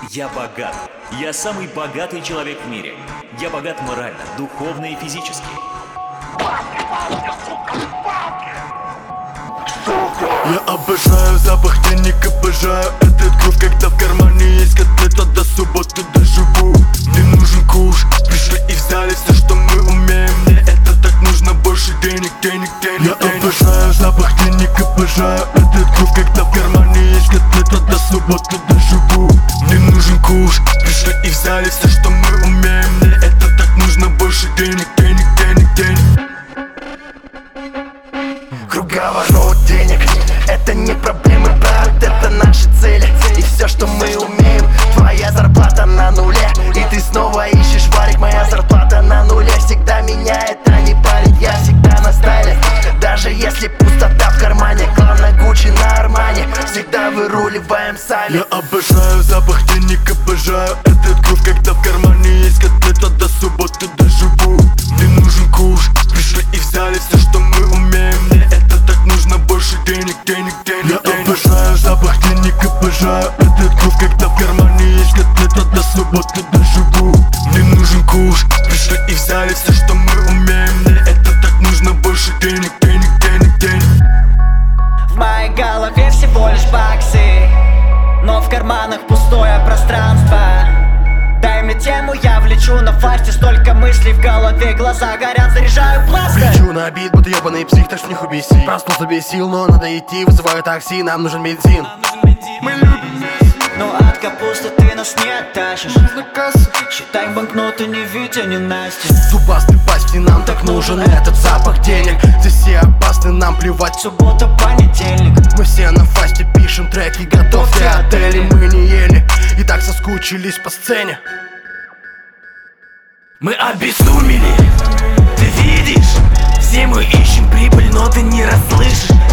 Я богат. Я самый богатый человек в мире. Я богат морально, духовно и физически. Я обожаю запах денег, обожаю этот грув. Когда в кармане есть котлета, до субботы доживу. Мне нужен куш, пришли и взяли все, что мы умеем. Мне это так нужно, больше денег, денег, денег. Я обожаю запах денег, обожаю этот грув. Когда в кармане есть котлета, до субботы доживу. Мне нужен куш, пришли и взяли все, что мы умеем. Мне это так нужно, больше денег, денег, денег, денег. Круговорот денег — это не проблемы, брат, это наши цели. И все, что мы умеем, твоя зарплата на нуле. И ты снова ищешь варик, моя зарплата на нуле. Всегда меня это не парит, я всегда на стайле. Даже если пустота в кармане, главное Гуччи на Армани. Всегда выруливаем сами. Я обожаю запах денег, обожаю этот грув. Когда в кармане есть котлета, до субботы доживу. Мне нужен куш, пришли и взяли все, что мы умеем. Мне это так нужно, больше денег, денег, денег. Я обожаю запах денег, обожаю этот грув. Когда в кармане есть котлета, до субботы доживу. Мне нужен куш, пришли и взяли все, что мы умеем. Мне это так нужно, больше денег, денег, денег, денег. В моей голове всего лишь баксы, но в карманах пустое пространство. Дай мне тему, я влечу на фасте. Столько мыслей в голове, глаза горят, заряжаю бластер. Лечу на бит, будто ебаный псих, так что не убеси. Проснулся без сил, но надо идти. Вызываю такси, нам нужен бензин. Мы любим месяц. Но от капусты ты нас не оттащишь. Считай банкноты, не Витя, не Настя. Зубастый пасти, нам так нужен этот запах денег. Здесь все опасны, нам плевать. Суббота, понедельник. Мы все на фасте пишем треки, готовьте отели. Мы не ели и так соскучились по сцене. Мы обезумели, ты видишь? Все мы ищем прибыль, но ты не расслышишь.